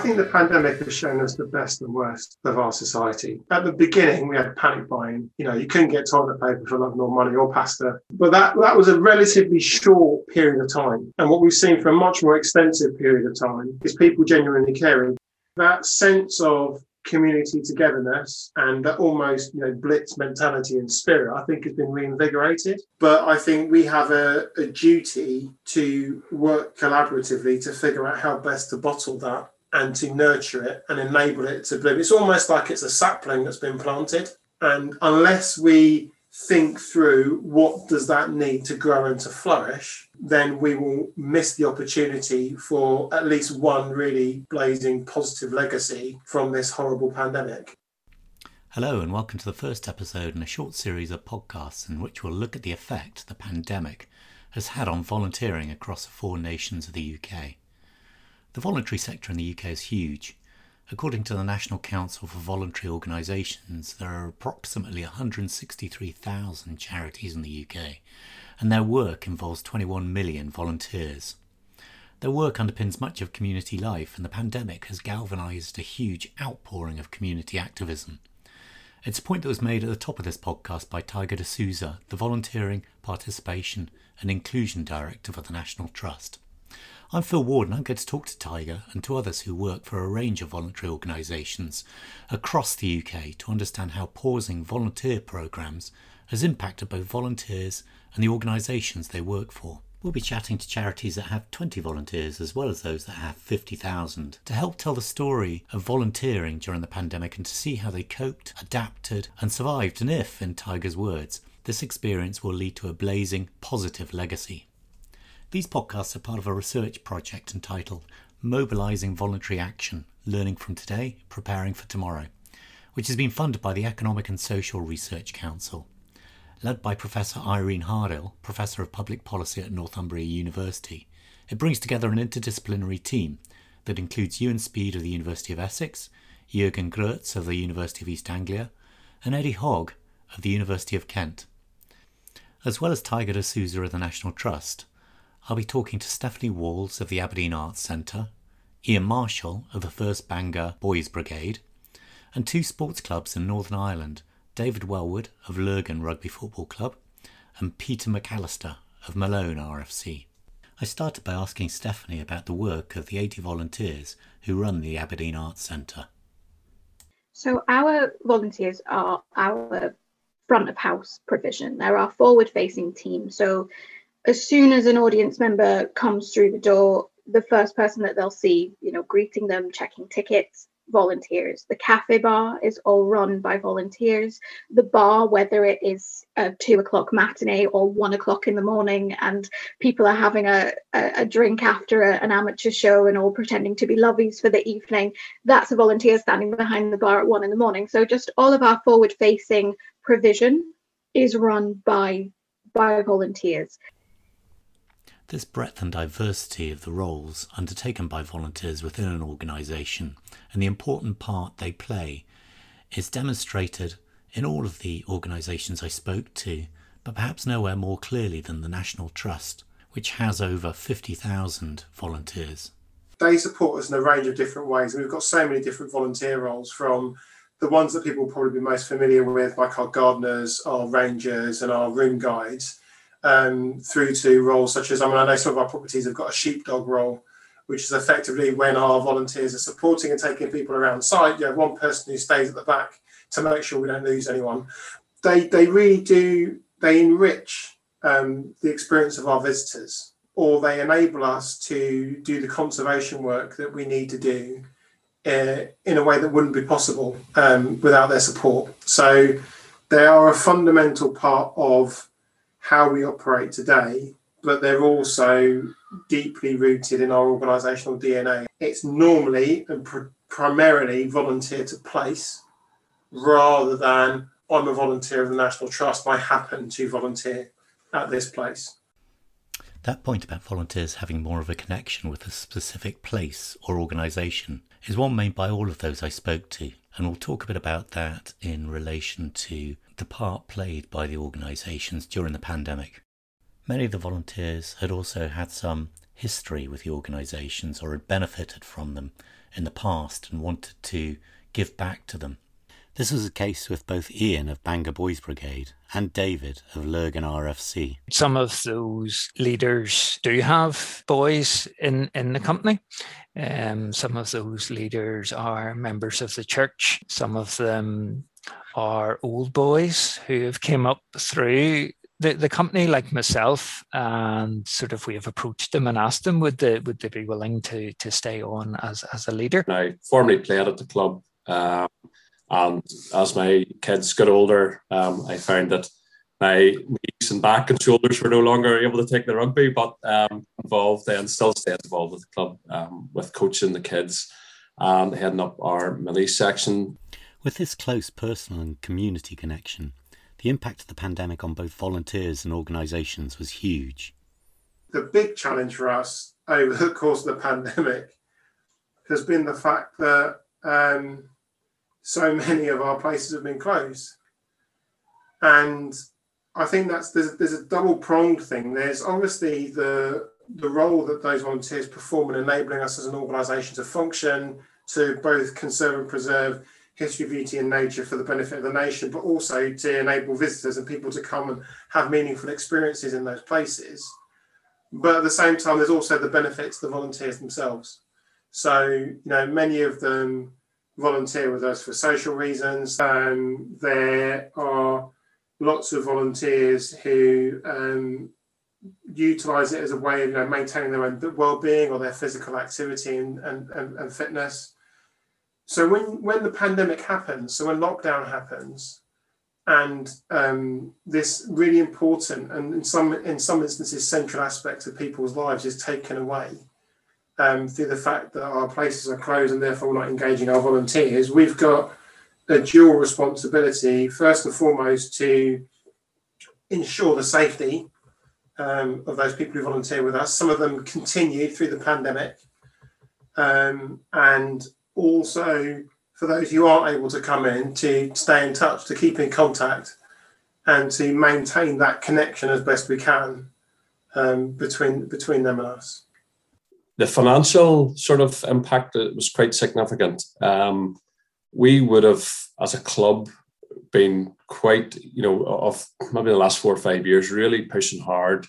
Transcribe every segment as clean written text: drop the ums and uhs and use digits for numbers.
think the pandemic has shown us the best and worst of our society. At the beginning, we had panic buying. You couldn't get toilet paper for love nor money or pasta. But that was a relatively short period of time. And what we've seen for a much more extensive period of time is people genuinely caring. That sense of community togetherness and that almost blitz mentality and spirit, I think, has been reinvigorated. But I think we have a duty to work collaboratively to figure out how best to bottle that and to nurture it and enable it to bloom. It's almost like it's a sapling that's been planted. And unless we think through what does that need to grow and to flourish, then we will miss the opportunity for at least one really blazing positive legacy from this horrible pandemic. Hello and welcome to the first episode in a short series of podcasts in which we'll look at the effect the pandemic has had on volunteering across the 4 nations of the UK. The voluntary sector in the UK is huge. According to the National Council for Voluntary Organisations, there are approximately 163,000 charities in the UK, and their work involves 21 million volunteers. Their work underpins much of community life, and the pandemic has galvanised a huge outpouring of community activism. It's a point that was made at the top of this podcast by Tiger de Souza, the Volunteering, Participation and Inclusion Director for the National Trust. I'm Phil Ward and I'm going to talk to Tiger and to others who work for a range of voluntary organisations across the UK to understand how pausing volunteer programmes has impacted both volunteers and the organisations they work for. We'll be chatting to charities that have 20 volunteers as well as those that have 50,000 to help tell the story of volunteering during the pandemic and to see how they coped, adapted and survived, and if, in Tiger's words, this experience will lead to a blazing positive legacy. These podcasts are part of a research project entitled Mobilising Voluntary Action, Learning from Today, Preparing for Tomorrow, which has been funded by the Economic and Social Research Council. Led by Professor Irene Hardill, Professor of Public Policy at Northumbria University, it brings together an interdisciplinary team that includes Ewan Speed of the University of Essex, Jürgen Grötz of the University of East Anglia, and Eddie Hogg of the University of Kent. As well as Tiger de Souza of the National Trust, I'll be talking to Stephanie Walls of the Aberdeen Arts Centre, Ian Marshall of the First Bangor Boys Brigade, and 2 sports clubs in Northern Ireland, David Wellwood of Lurgan Rugby Football Club and Peter McAllister of Malone RFC. I started by asking Stephanie about the work of the 80 volunteers who run the Aberdeen Arts Centre. So our volunteers are our front of house provision. They're our forward facing team. So as soon as an audience member comes through the door, the first person that they'll see, greeting them, checking tickets, volunteers. The cafe bar is all run by volunteers. The bar, whether it is a 2:00 matinee or 1:00 in the morning, and people are having a drink after an amateur show and all pretending to be lovies for the evening, that's a volunteer standing behind the bar at 1 a.m. So just all of our forward-facing provision is run by volunteers. This breadth and diversity of the roles undertaken by volunteers within an organisation and the important part they play is demonstrated in all of the organisations I spoke to, but perhaps nowhere more clearly than the National Trust, which has over 50,000 volunteers. They support us in a range of different ways, and we've got so many different volunteer roles, from the ones that people will probably be most familiar with, like our gardeners, our rangers and our room guides, through to roles such as, I know some of our properties have got a sheepdog role, which is effectively when our volunteers are supporting and taking people around site. You have one person who stays at the back to make sure we don't lose anyone. They really do, they enrich the experience of our visitors, or they enable us to do the conservation work that we need to do in a way that wouldn't be possible without their support. So they are a fundamental part of how we operate today, but they're also deeply rooted in our organisational DNA. It's normally and primarily volunteer to place, rather than I'm a volunteer of the National Trust, I happen to volunteer at this place. That point about volunteers having more of a connection with a specific place or organisation is one made by all of those I spoke to, and we'll talk a bit about that in relation to the part played by the organisations during the pandemic. Many of the volunteers had also had some history with the organisations or had benefited from them in the past and wanted to give back to them. This was the case with both Ian of Bangor Boys Brigade and David of Lurgan RFC. Some of those leaders do have boys in the company. Some of those leaders are members of the church. Some of them are old boys who have came up through the company, like myself, and sort of we have approached them and asked them would they be willing to stay on as a leader. I formerly played at the club, and as my kids got older, I found that my knees and back and shoulders were no longer able to take the rugby, but involved and still stayed involved with the club, with coaching the kids and heading up our mini section. With this close personal and community connection, the impact of the pandemic on both volunteers and organisations was huge. The big challenge for us over the course of the pandemic has been the fact that so many of our places have been closed. And I think there's a double-pronged thing. There's obviously the role that those volunteers perform in enabling us as an organisation to function, to both conserve and preserve history, beauty and nature for the benefit of the nation, but also to enable visitors and people to come and have meaningful experiences in those places. But at the same time, there's also the benefits to the volunteers themselves. So, many of them volunteer with us for social reasons. There are lots of volunteers who utilise it as a way of maintaining their own well-being or their physical activity and fitness. So when the pandemic happens, so when lockdown happens, and this really important and in some instances central aspect of people's lives is taken away through the fact that our places are closed and therefore we're not engaging our volunteers, we've got a dual responsibility, first and foremost, to ensure the safety of those people who volunteer with us. Some of them continued through the pandemic, and also for those who aren't able to come in, to stay in touch, to keep in contact and to maintain that connection as best we can between them and us. The financial sort of impact was quite significant. We would have, as a club, been quite, of maybe the last 4 or 5 years, really pushing hard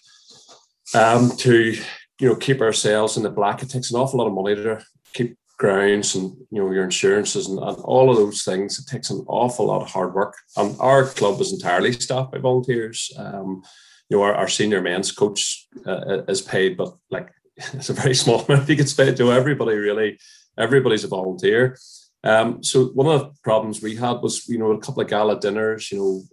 to, keep ourselves in the black. It takes an awful lot of money to keep grounds and, your insurances and all of those things. It takes an awful lot of hard work. And our club is entirely staffed by volunteers. Our senior men's coach is paid, but it's a very small amount he gets paid to everybody, really. Everybody's a volunteer. So one of the problems we had was, a couple of gala dinners,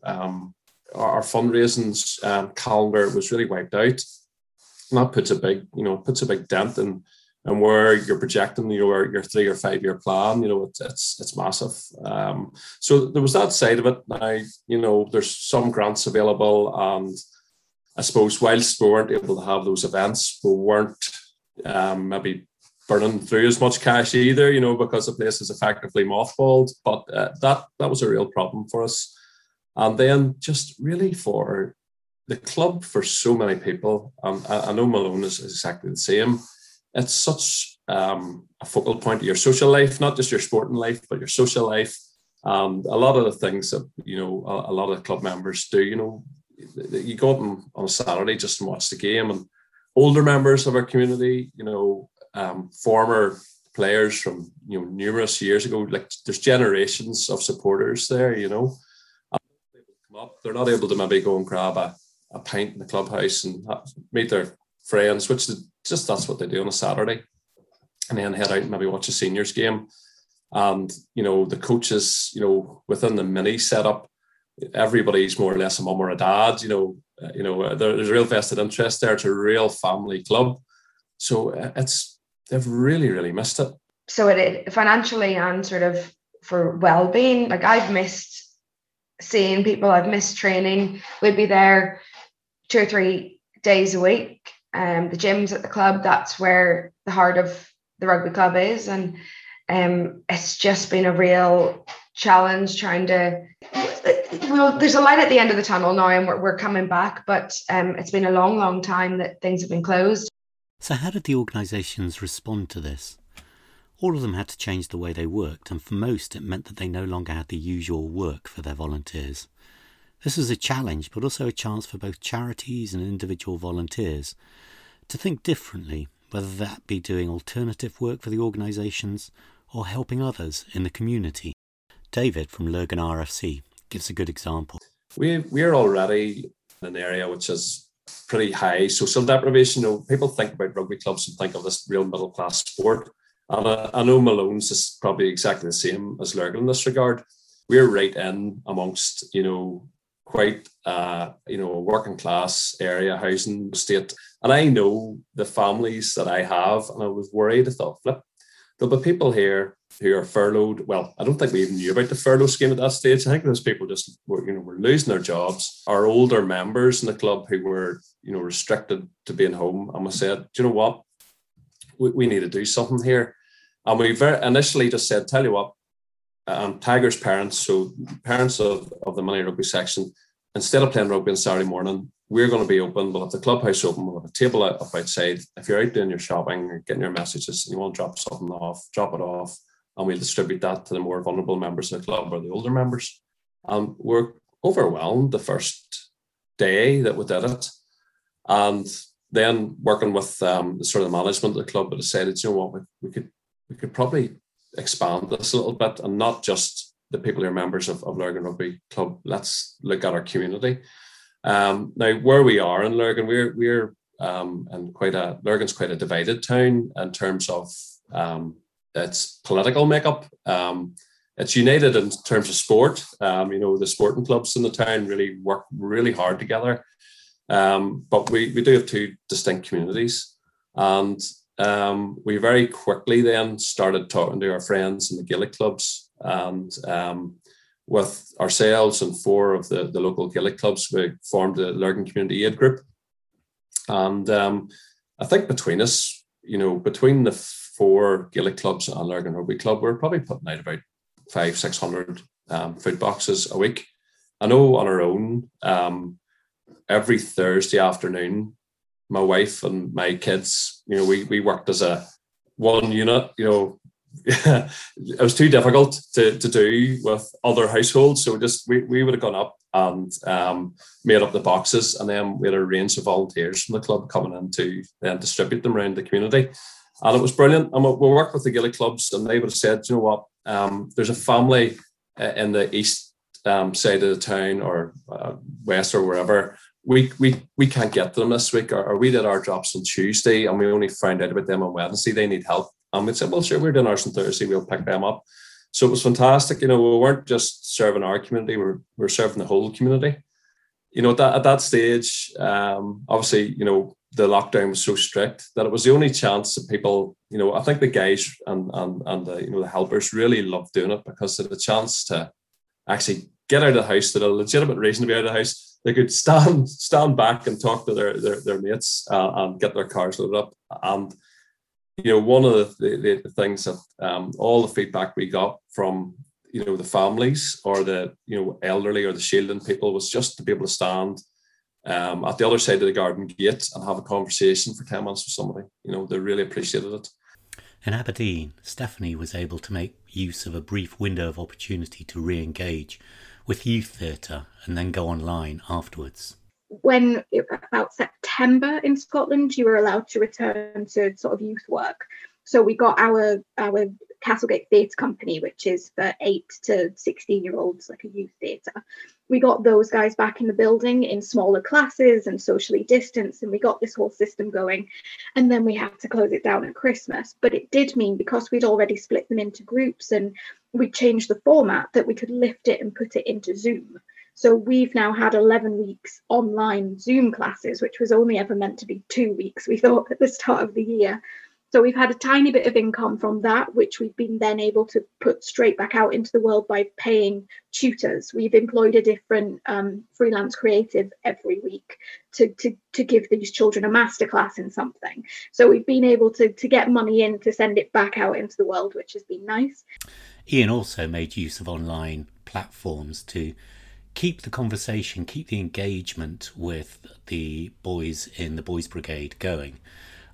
our fundraising calendar was really wiped out. And that puts a big dent in where you're projecting your 3 or 5 year plan. It's massive. So there was that side of it. Now, there's some grants available, and I suppose whilst we weren't able to have those events, we weren't maybe burning through as much cash either, because the place is effectively mothballed. But that was a real problem for us. And then just really for the club, for so many people, I know Malone is exactly the same. It's such a focal point of your social life, not just your sporting life, but your social life. And a lot of the things that, a lot of the club members do, you go up on a Saturday just to watch the game, and older members of our community, former players from numerous years ago, there's generations of supporters there, and they come up, they're not able to maybe go and grab a pint in the clubhouse and meet their friends, which is just that's what they do on a Saturday, and then head out and maybe watch a seniors game. And the coaches, within the mini setup, everybody's more or less a mum or a dad. There's a real vested interest there. It's a real family club, so they've really, really missed it. So it financially and sort of for well-being, I've missed seeing people. I've missed training. We'd be there 2 or 3 days a week. The gyms at the club, that's where the heart of the rugby club is, and it's just been a real challenge trying to. There's a light at the end of the tunnel now, and we're coming back, but it's been a long time that things have been closed. So how did the organisations respond to this? All of them had to change the way they worked, and for most it meant that they no longer had the usual work for their volunteers. This was a challenge, but also a chance for both charities and individual volunteers to think differently, whether that be doing alternative work for the organisations or helping others in the community. David from Lurgan RFC gives a good example. We're already in an area which is pretty high social deprivation. People think about rugby clubs and think of this real middle class sport. And I know Malone's is probably exactly the same as Lurgan in this regard. We're right in amongst, quite, a working class area, housing estate. And I know the families that I have, and I was worried. I thought, flip, there'll be people here who are furloughed. Well, I don't think we even knew about the furlough scheme at that stage. I think those people just were losing their jobs. Our older members in the club who were, restricted to being home. And we said, do you know what? We need to do something here. And we initially just said, tell you what, Tiger's parents, so parents of the Money Rugby section, instead of playing rugby on Saturday morning, we're going to be open. We'll have the clubhouse open. We'll have a table up outside. If you're out doing your shopping or getting your messages and you want to drop something off, drop it off, and we'll distribute that to the more vulnerable members of the club or the older members. We're overwhelmed the first day that we did it. And then working with the sort of management of the club, we decided, you know what, we could probably expand this a little bit, and not just the people who are members of Lurgan Rugby Club. Let's look at our community. Now, where we are in Lurgan, we're in Lurgan's quite a divided town in terms of its political makeup. It's united in terms of sport. The sporting clubs in the town really work really hard together. But we do have two distinct communities, and we very quickly then started talking to our friends in the Gaelic clubs, and with ourselves and four of the local Gaelic clubs, we formed the Lurgan Community Aid Group. And I think between us, between the four Gaelic clubs and Lurgan Rugby Club, we're probably putting out about 500-600 food boxes a week. I know on our own, every Thursday afternoon, my wife and my kids, we worked as a one unit. It was too difficult to do with other households, so we would have gone up and made up the boxes, and then we had a range of volunteers from the club coming in to then distribute them around the community, and it was brilliant. And we worked with the Gaelic clubs, and they would have said, you know what, there's a family in the east side of the town or west or wherever. We can't get to them this week, or we did our drops on Tuesday and we only found out about them on Wednesday. They need help. And we said, well, sure, we're doing ours on Thursday. We'll pick them up. So it was fantastic. We weren't just serving our community. We're serving the whole community. At that stage, obviously, the lockdown was so strict that it was the only chance that people, I think the guys and the helpers really loved doing it, because they had a chance to actually get out of the house, that a legitimate reason to be out of the house. They could stand back and talk to their mates and get their cars loaded up. And one of the things that all the feedback we got from the families or the elderly or the shielding people was just to be able to stand at the other side of the garden gate and have a conversation for 10 minutes with somebody. They really appreciated it. In Aberdeen, Stephanie was able to make use of a brief window of opportunity to re-engage with youth theatre and then go online afterwards. When about September in Scotland, you were allowed to return to sort of youth work. So we got our Castlegate Theatre Company, which is for 8 to 16-year-olds, like a youth theatre. We got those guys back in the building in smaller classes and socially distanced, and we got this whole system going. And then we had to close it down at Christmas. But it did mean, because we'd already split them into groups and we changed the format, that we could lift it and put it into Zoom. So we've now had 11 weeks online Zoom classes, which was only ever meant to be 2 weeks, we thought, at the start of the year. So we've had a tiny bit of income from that, which we've been then able to put straight back out into the world by paying tutors. We've employed a different freelance creative every week to give these children a masterclass in something. So we've been able to get money in to send it back out into the world, which has been nice. Ian also made use of online platforms to keep the conversation, keep the engagement with the boys in the Boys Brigade going.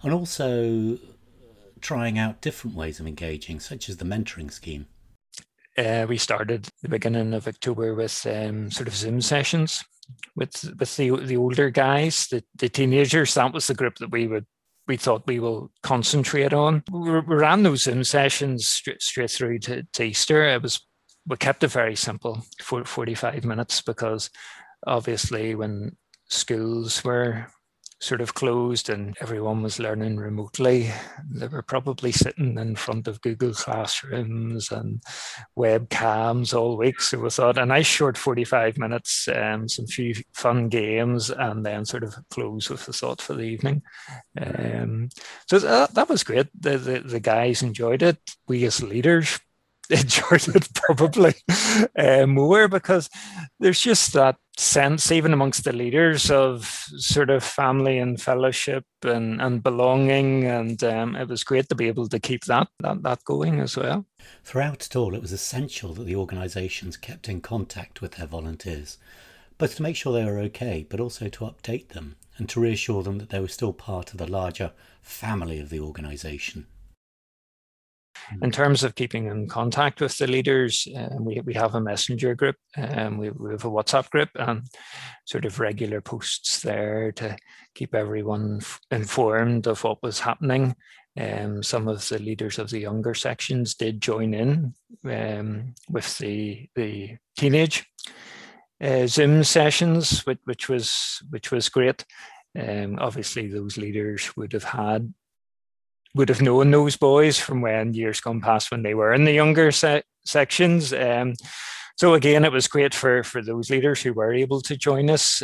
And also trying out different ways of engaging, such as the mentoring scheme. We started the beginning of October with sort of Zoom sessions with the older guys, the teenagers. That was the group that we thought we will concentrate on. We ran those Zoom sessions straight through to Easter. We kept it very simple, 45 minutes, because obviously when schools were sort of closed and everyone was learning remotely, they were probably sitting in front of Google Classrooms and webcams all week. So we thought a nice short 45 minutes, some few fun games, and then sort of close with the thought for the evening. So that was great. The guys enjoyed it. We as leaders enjoyed it probably more, because there's just that sense, even amongst the leaders, of sort of family and fellowship and belonging, and it was great to be able to keep that going as well. Throughout it all, it was essential that the organisations kept in contact with their volunteers, both to make sure they were okay, but also to update them and to reassure them that they were still part of the larger family of the organisation. In terms of keeping in contact with the leaders, we have a messenger group, we have a WhatsApp group, and sort of regular posts there to keep everyone informed of what was happening. Some of the leaders of the younger sections did join in with the teenage Zoom sessions, which was great. Obviously, those leaders would have known those boys from when years gone past when they were in the younger sections. So again, it was great for those leaders who were able to join us,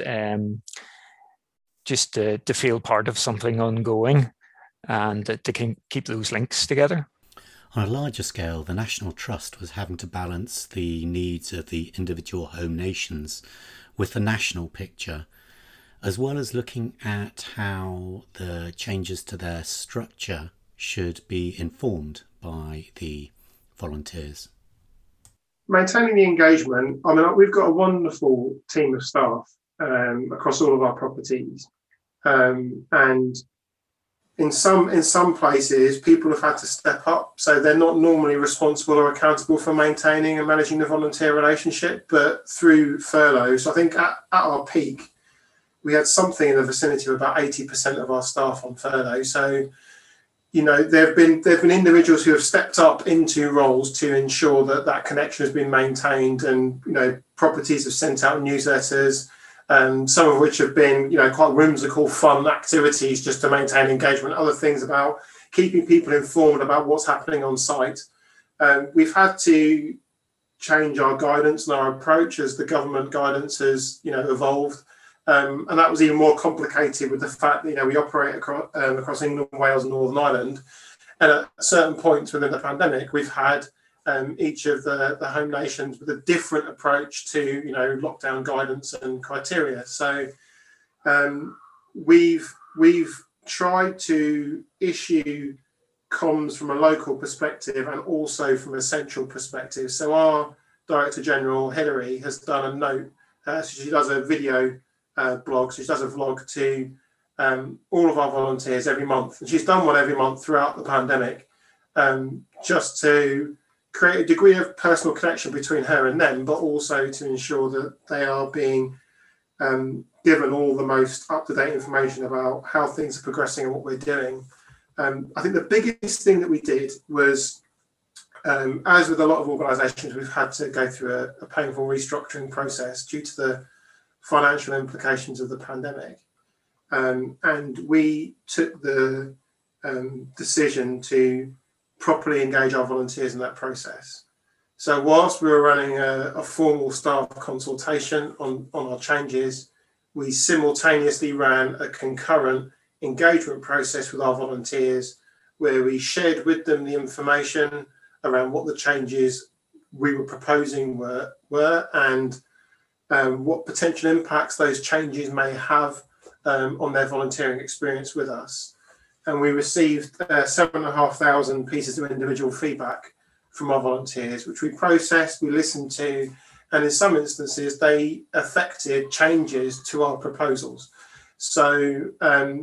just to feel part of something ongoing and to keep those links together. On a larger scale, the National Trust was having to balance the needs of the individual home nations with the national picture, as well as looking at how the changes to their structure should be informed by the volunteers. Maintaining the engagement, I mean, we've got a wonderful team of staff across all of our properties, and in some places people have had to step up, so they're not normally responsible or accountable for maintaining and managing the volunteer relationship, but through furlough. So I think at our peak we had something in the vicinity of about 80% of our staff on furlough. So, you know, there have been individuals who have stepped up into roles to ensure that connection has been maintained, and, you know, properties have sent out newsletters, some of which have been, you know, quite whimsical, fun activities just to maintain engagement, other things about keeping people informed about what's happening on site. We've had to change our guidance and our approach as the government guidance has, you know, evolved. And that was even more complicated with the fact that, you know, we operate across England, Wales and Northern Ireland. And at certain points within the pandemic, we've had each of the home nations with a different approach to, you know, lockdown guidance and criteria. So we've tried to issue comms from a local perspective and also from a central perspective. So our Director General, Hilary, has done a note. So she does a video blog, so she does a vlog to all of our volunteers every month, and she's done one every month throughout the pandemic, just to create a degree of personal connection between her and them, but also to ensure that they are being given all the most up-to-date information about how things are progressing and what we're doing. I think the biggest thing that we did was, as with a lot of organisations, we've had to go through a painful restructuring process due to the financial implications of the pandemic, and we took the decision to properly engage our volunteers in that process. So whilst we were running a formal staff consultation on our changes, we simultaneously ran a concurrent engagement process with our volunteers, where we shared with them the information around what the changes we were proposing were and what potential impacts those changes may have on their volunteering experience with us. And we received 7,500 pieces of individual feedback from our volunteers, which we processed, we listened to, and in some instances they affected changes to our proposals. So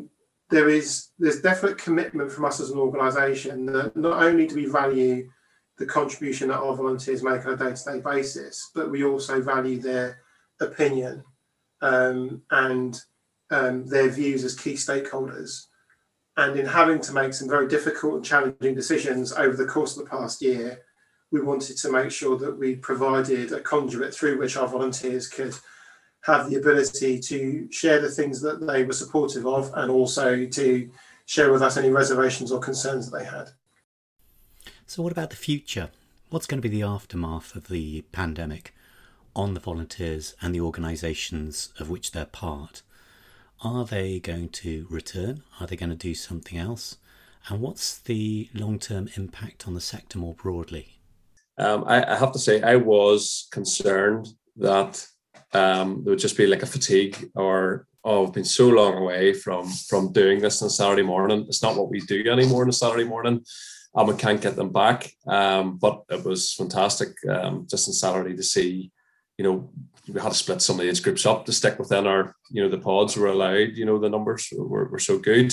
there's definite commitment from us as an organisation that not only do we value the contribution that our volunteers make on a day-to-day basis, but we also value their opinion and their views as key stakeholders. And in having to make some very difficult and challenging decisions over the course of the past year, we wanted to make sure that we provided a conduit through which our volunteers could have the ability to share the things that they were supportive of, and also to share with us any reservations or concerns that they had. So what about the future? What's going to be the aftermath of the pandemic on the volunteers and the organisations of which they're part? Are they going to return? Are they going to do something else? And what's the long-term impact on the sector more broadly? I have to say, I was concerned that there would just be like a fatigue, or I've been so long away from doing this on a Saturday morning. It's not what we do anymore on a Saturday morning, and we can't get them back. But it was fantastic just on Saturday to see, we had to split some of the age groups up to stick within our, the pods were allowed, the numbers were so good.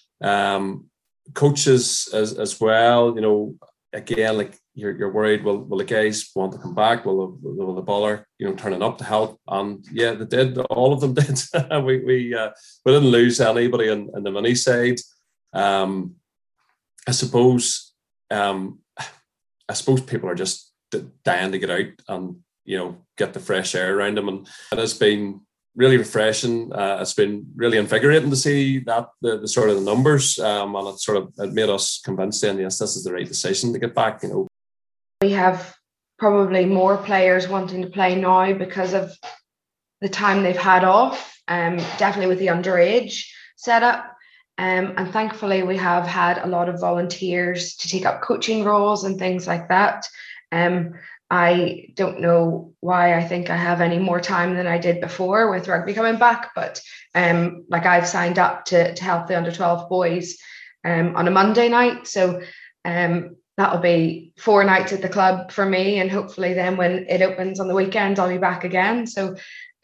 Coaches as well, again, like you're worried, will the guys want to come back? Will the bother, turning up to help? And yeah, they did. All of them did. we didn't lose anybody in the mini side. I suppose people are just dying to get out and get the fresh air around them, and it has been really refreshing. It's been really invigorating to see that the sort of the numbers, and it made us convinced then, yes, this is the right decision to get back. We have probably more players wanting to play now because of the time they've had off, definitely with the underage setup. And thankfully, we have had a lot of volunteers to take up coaching roles and things like that. I don't know why I think I have any more time than I did before with rugby coming back, but I've signed up to help the under 12 boys on a Monday night. So that'll be 4 nights at the club for me, and hopefully then when it opens on the weekend, I'll be back again. So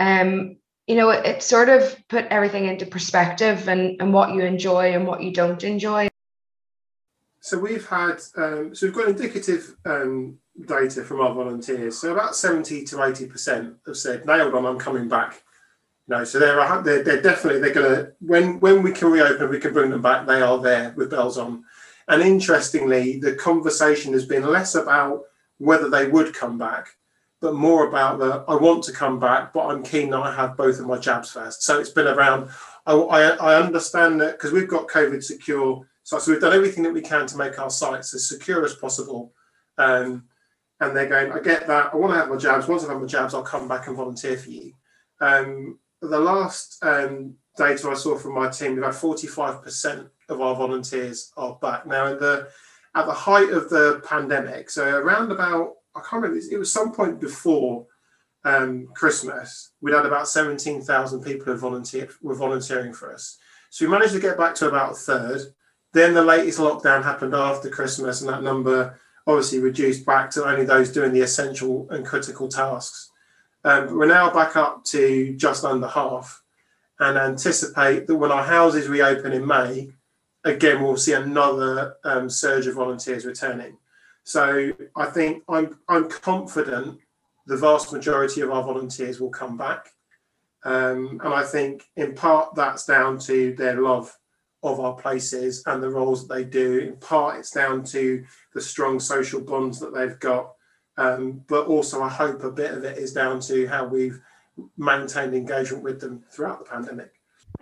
it sort of put everything into perspective and what you enjoy and what you don't enjoy. So we've had, we've got indicative data from our volunteers. So about 70 to 80% have said, nailed on, I'm coming back. So they're definitely, they're going to, when we can reopen, we can bring them back. They are there with bells on. And interestingly, the conversation has been less about whether they would come back, but more about I want to come back, but I'm keen that I have both of my jabs first. So it's been around, I understand that because we've got COVID secure sites, so we've done everything that we can to make our sites as secure as possible. And they're going, I get that, I want to have my jabs. Once I've had my jabs, I'll come back and volunteer for you. The last data I saw from my team, we've had 45% of our volunteers are back. Now, at the height of the pandemic, so around about, I can't remember, it was some point before Christmas, we'd had about 17,000 people who were volunteering for us. So we managed to get back to about a third. Then the latest lockdown happened after Christmas, and that number obviously reduced back to only those doing the essential and critical tasks. But we're now back up to just under half, and anticipate that when our houses reopen in May, again, we'll see another surge of volunteers returning. So I think I'm confident the vast majority of our volunteers will come back. And I think in part that's down to their love of our places and the roles that they do. In part, it's down to the strong social bonds that they've got. But also, I hope a bit of it is down to how we've maintained engagement with them throughout the pandemic.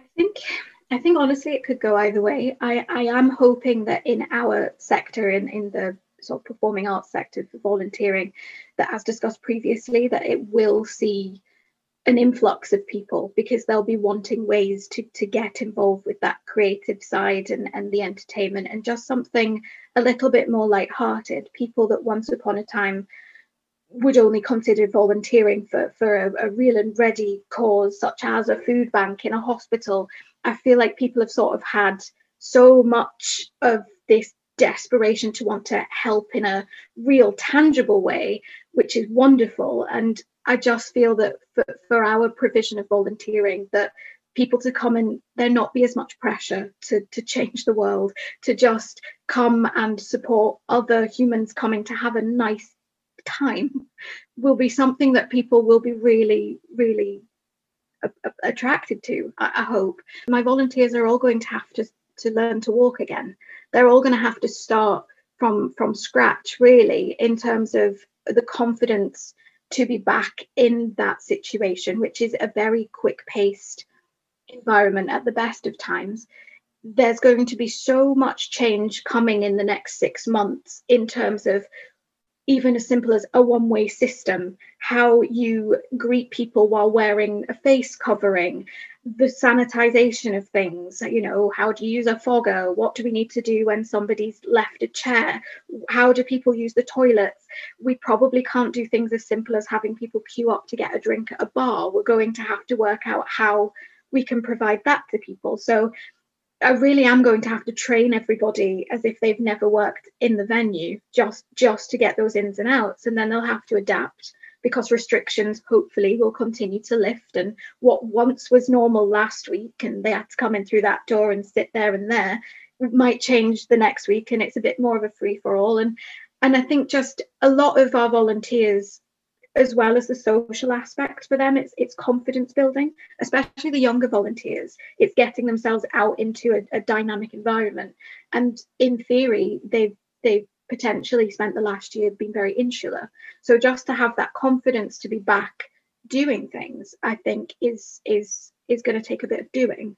I think honestly, it could go either way. I am hoping that in our sector, in the sort of performing arts sector for volunteering, that as discussed previously, that it will see an influx of people because they'll be wanting ways to get involved with that creative side and the entertainment, and just something a little bit more lighthearted. People that once upon a time would only consider volunteering for a real and ready cause, such as a food bank in a hospital. I feel like people have sort of had so much of this desperation to want to help in a real tangible way, which is wonderful. And I just feel that for our provision of volunteering, that people to come and there not be as much pressure to change the world, to just come and support other humans coming to have a nice time, will be something that people will be really, really attracted to, I hope. My volunteers are all going to have to learn to walk again. They're all going to have to start from scratch, really, in terms of the confidence to be back in that situation, which is a very quick-paced environment at the best of times. There's going to be so much change coming in the next 6 months in terms of even as simple as a one-way system, how you greet people while wearing a face covering, the sanitization of things, how do you use a fogger? What do we need to do when somebody's left a chair? How do people use the toilets? We probably can't do things as simple as having people queue up to get a drink at a bar. We're going to have to work out how we can provide that to people. So I really am going to have to train everybody as if they've never worked in the venue, just to get those ins and outs, and then they'll have to adapt because restrictions hopefully will continue to lift, and what once was normal last week and they had to come in through that door and sit there and there might change the next week, and it's a bit more of a free-for-all. And I think just a lot of our volunteers, as well as the social aspect for them, it's confidence building, especially the younger volunteers. It's getting themselves out into a dynamic environment. And in theory, they've potentially spent the last year being very insular. So just to have that confidence to be back doing things, I think is going to take a bit of doing.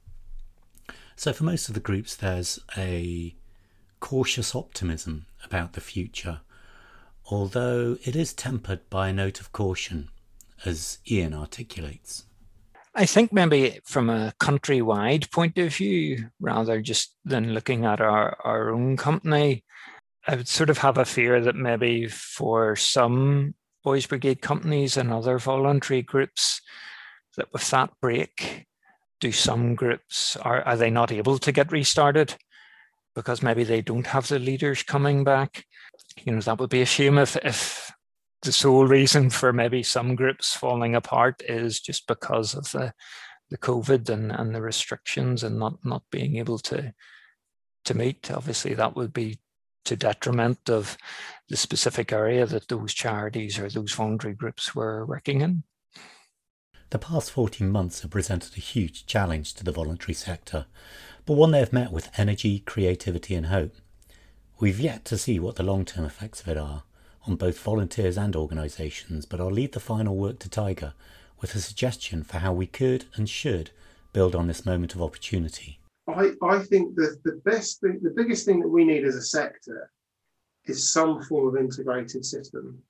So for most of the groups, there's a cautious optimism about the future, although it is tempered by a note of caution, as Ian articulates. I think maybe from a countrywide point of view, rather just than looking at our own company, I would sort of have a fear that maybe for some Boys Brigade companies and other voluntary groups, that with that break, do some groups, are they not able to get restarted because maybe they don't have the leaders coming back? That would be a shame if the sole reason for maybe some groups falling apart is just because of the COVID and the restrictions and not being able to meet. Obviously, that would be to detriment of the specific area that those charities or those voluntary groups were working in. The past 14 months have presented a huge challenge to the voluntary sector, but one they have met with energy, creativity and hope. We've yet to see what the long-term effects of it are on both volunteers and organisations, but I'll leave the final work to Tiger with a suggestion for how we could and should build on this moment of opportunity. I think that the biggest thing that we need as a sector is some form of integrated system.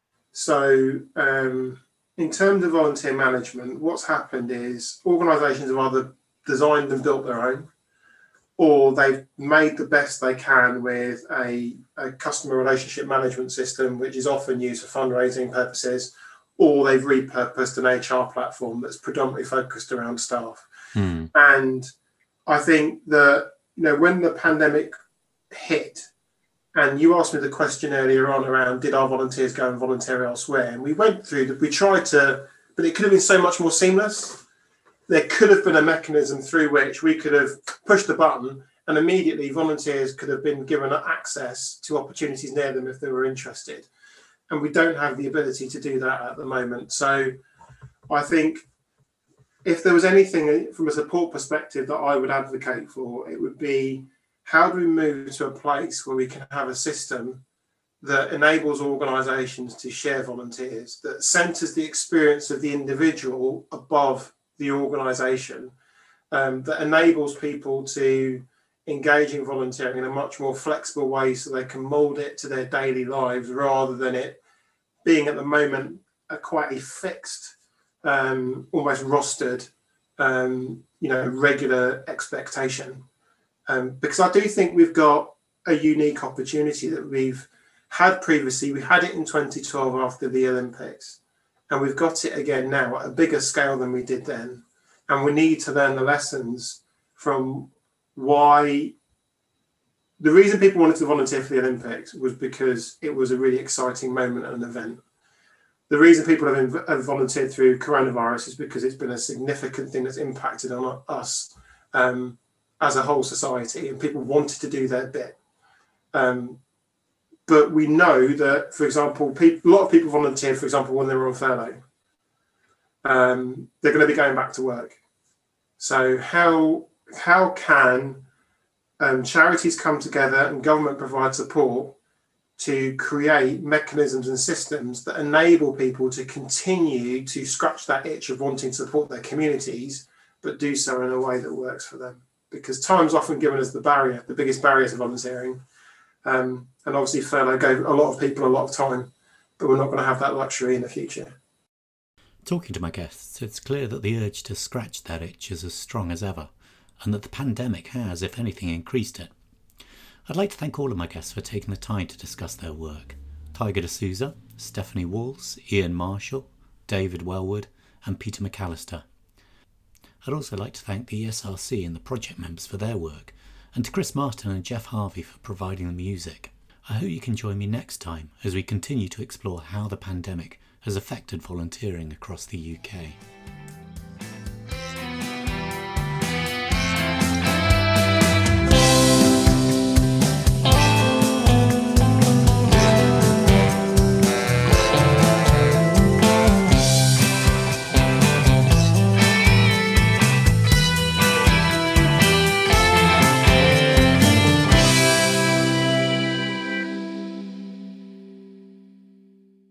So in terms of volunteer management, what's happened is organisations have either designed and built their own, or they've made the best they can with a customer relationship management system, which is often used for fundraising purposes, or they've repurposed an HR platform that's predominantly focused around staff. And I think that, when the pandemic hit, and you asked me the question earlier on around did our volunteers go and volunteer elsewhere? And we tried to, but it could have been so much more seamless. There could have been a mechanism through which we could have pushed the button and immediately volunteers could have been given access to opportunities near them if they were interested. And we don't have the ability to do that at the moment. So I think if there was anything from a support perspective that I would advocate for, it would be how do we move to a place where we can have a system that enables organisations to share volunteers, that centres the experience of the individual above the organisation, that enables people to engage in volunteering in a much more flexible way so they can mould it to their daily lives rather than it being at the moment quite a fixed, almost rostered, regular expectation. Because I do think we've got a unique opportunity that we've had previously. We had it in 2012 after the Olympics, and we've got it again now at a bigger scale than we did then. And we need to learn the lessons from why the reason people wanted to volunteer for the Olympics was because it was a really exciting moment and an event. The reason people have volunteered through coronavirus is because it's been a significant thing that's impacted on us as a whole society, and people wanted to do their bit. But we know that, for example, a lot of people volunteer, for example, when they were on furlough. They're going to be going back to work. So how can charities come together and government provide support to create mechanisms and systems that enable people to continue to scratch that itch of wanting to support their communities, but do so in a way that works for them? Because time's often given us the biggest barrier to volunteering. And obviously furlough gave a lot of people a lot of time, but we're not going to have that luxury in the future. Talking to my guests, it's clear that the urge to scratch that itch is as strong as ever, and that the pandemic has, if anything, increased it. I'd like to thank all of my guests for taking the time to discuss their work. Tiger D'Souza, Stephanie Walls, Ian Marshall, David Wellwood and Peter McAllister. I'd also like to thank the ESRC and the project members for their work, and to Chris Martin and Jeff Harvey for providing the music. I hope you can join me next time as we continue to explore how the pandemic has affected volunteering across the UK.